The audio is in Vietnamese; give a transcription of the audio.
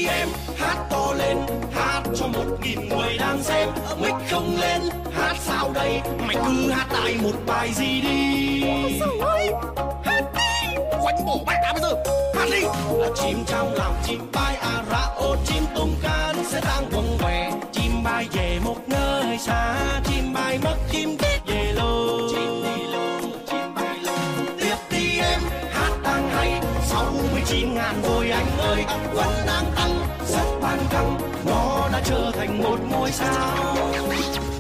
đi em, hát to lên, hát cho 1.000 người đang xem. Mic không lên, hát sao đây? Mày cứ hát lại một bài gì đi. Trời ơi, hát đi. Quánh bổ mẹ bây giờ, hát đi. Là chim trong lòng chim bay à ra ô, chim tung cánh sẽ đang quăng què. Chim bay về một nơi xa, chim bay mất chim về luôn. Chim đi luôn, chim bay luôn. Tiếp đi em, hát đang hay, 69.000 rồi anh ơi, vẫn đang tăng rất ban căng, nó đã trở thành một ngôi sao.